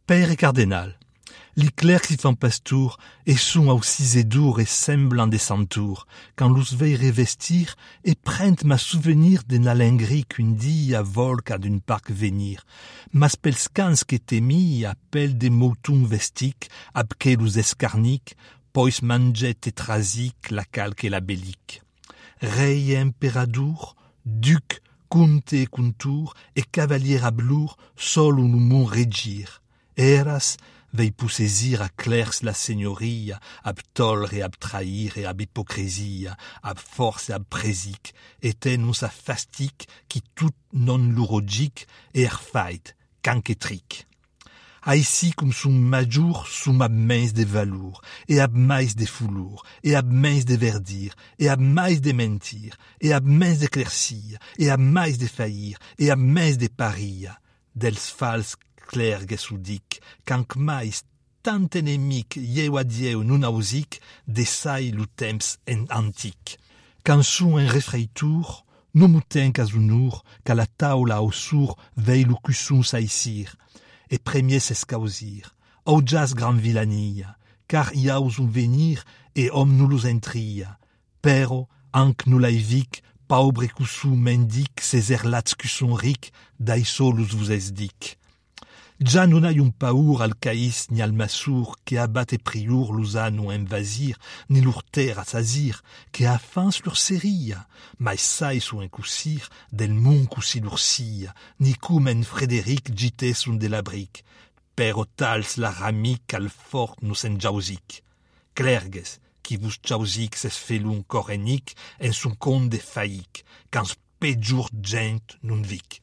Père et cardinal, li clercs s'y fan pastour, et sont aussi dur et semblant des centaures, quand l'ous veille revestir, et prennent ma souvenir des nalengris qu'une die à volca d'une parc venir. Mas pels cans qu'étaient mis, appel des moutons vestiques, abque l'ous escarniques, pois manget et trasique, la calque et la bellique. Rei et imperadour, duc, conte et contour, et cavalier à blour, sol où nous mon régir. Eras, vei poussaisir à clers la seignoria, ab tolre et ab trahir et ab hypocrisia, ab force et ab présic, étaient nous à fastique, qui tout non l'urogique, et erfait, canquetric. Aïsi comme son majour, sum ab mens de valour, et ab mais de foulour, et ab mens de verdir, et ab mais de mentir, et ab mens d'éclaircir, et ab mais de faillir, et ab mens de paria, dels fals clergues soudic, canc mais tant enemic ieu ad ieu non ausic, desai lu temps en antic. Quand sou en refreitour, no mouten casunur, qu'à la taula au sourd veille lu cusson saïsir, et premier s'escausir, aujas gran vilania, car iaus un venir, et homme nous los entria, pero, anc nous laivic, paubre cussou mendic, ses erlats cusson ric, daiso lus vous esdic. Ja non ai un paur al caïs ni al massour, que abat et priour l'usa non invasir, ni lur terre à sazir, que a fins lur seria, mais sais ou incussir, del mon cussi l'ursia, ni cum en Frédéric gites un de la brique, pero tals la ramic al fort nous en jausic. Clergues, qui vos jausic ses felun corenic, en son compte de faïc, quand péjour gent non vic.